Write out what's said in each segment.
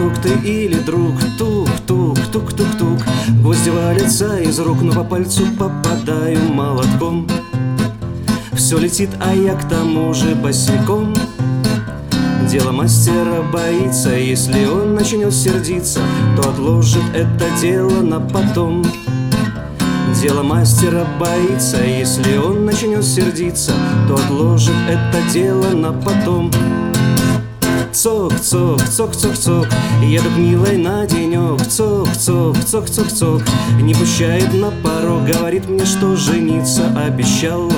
друг ты или друг? Тук-тук-тук-тук-тук-тук. Гвозди валятся из рук, но по пальцу попадаю молотком. Все летит, а я к тому же босиком. Дело мастера боится, если он начнет сердиться, то отложит это дело на потом. Дело мастера боится, если он начнет сердиться, то отложит это дело на потом. Цок-цок, цок-цок-цок, еду к милой на денек. Цок-цок, цок-цок-цок, не пущает на порог, говорит мне, что жениться обещал,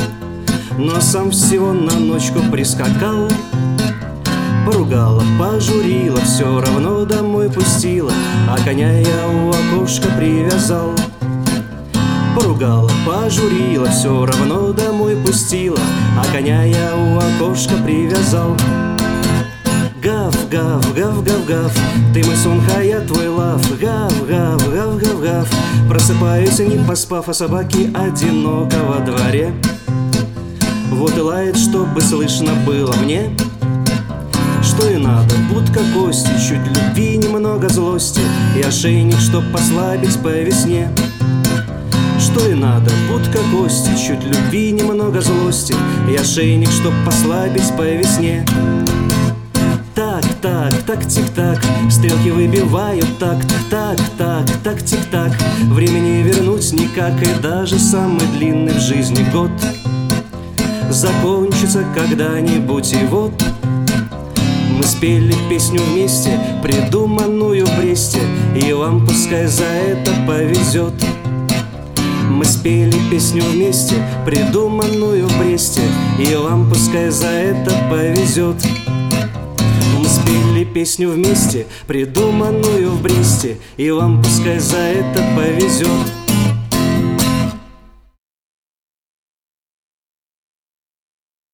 но сам всего на ночку прискакал. Поругала, пожурила, все равно домой пустила, а коня я у окошка привязал. Поругала, пожурила, все равно домой пустила, а коня я у окошка привязал. Гав, гав, гав, гав, гав, ты мой сон, я твой лав. Гав, гав, гав, гав, гав, просыпаюсь, не поспав, а собаки одиноко во дворе. Вот и лает, чтобы слышно было мне. Что и надо, будка кости, чуть любви, немного злости, и ошейник, чтоб послабить по весне. Что и надо, будка кости, чуть любви, немного злости, и ошейник, чтоб послабить по весне. Так, так, так, тик-так, стрелки выбивают такт. Так, так, так, тик-так, времени вернуть никак, и даже самый длинный в жизни год закончится когда-нибудь, и вот мы спели песню вместе, придуманную в Бресте, и вам пускай за это повезет. Мы спели песню вместе, придуманную в Бресте, и вам пускай за это повезет. Мы спели песню вместе, придуманную в Бресте, и вам пускай за это повезет.